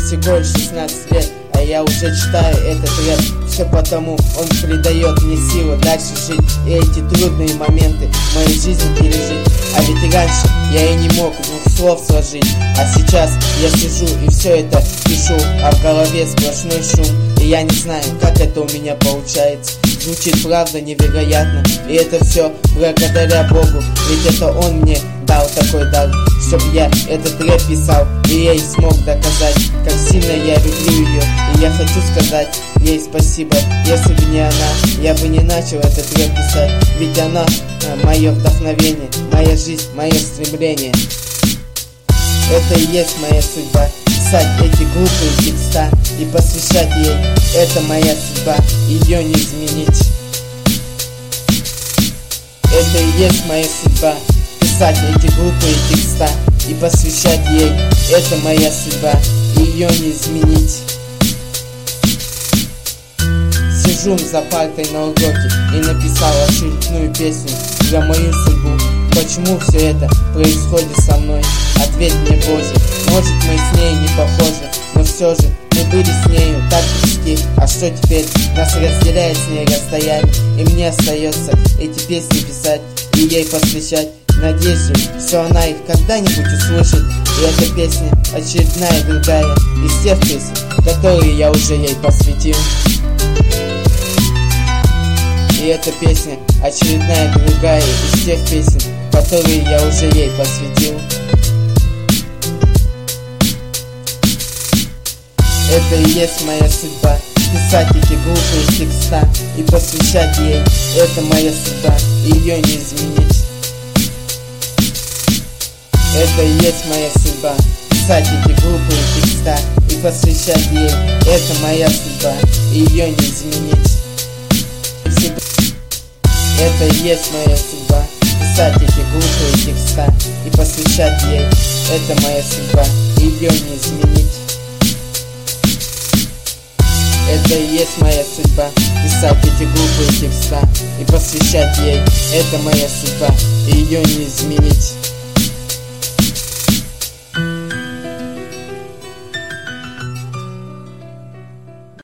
всего лишь 16 лет, а я уже читаю этот рэп. Все потому, он придает мне силы дальше жить и эти трудные моменты в моей жизни пережить. А ведь раньше я и не мог двух слов сложить, а сейчас я сижу и все это пишу, а в голове сплошной шум. И я не знаю, как это у меня получается. Звучит правда невероятно, и это все благодаря Богу, ведь это Он мне дал такой дар, чтоб я этот рэп писал и ей смог доказать, как сильно я люблю ее. И я хочу сказать ей спасибо. Если бы не она, я бы не начал этот рэп писать, ведь она мое вдохновение, моя жизнь, мое стремление. Это и есть моя судьба, писать эти глупые текста и посвящать ей. Это моя судьба, ее не изменить. Это и есть моя судьба, писать эти глупые текста и посвящать ей. Это моя судьба, ее не изменить. Сижу за партой на уроке и написал очередную песню про мою судьбу. Почему все это происходит со мной? Ответь мне, Боже. Может, мы с ней не похожи, но все же мы были с нею так близки. А что теперь? Нас разделяет с ней расстояние, и мне остается эти песни писать и ей посвящать. Надеюсь, что она их когда-нибудь услышит. И эта песня очередная другая из тех песен, которые я уже ей посвятил. И эта песня очередная другая из тех песен, которые я уже ей посвятил. Это и есть моя судьба, писать эти глупые текста и посвящать ей. Это моя судьба, ее не изменить. Это и есть моя судьба, писать эти глупые текста и посвящать ей. Это моя судьба, ее не изменить. Это и есть моя судьба, писать эти глупые текста и посвящать ей. Это моя судьба, ее не изменить. Это и есть моя судьба, писать эти глупые текста и посвящать ей. Это моя судьба, ее не изменить.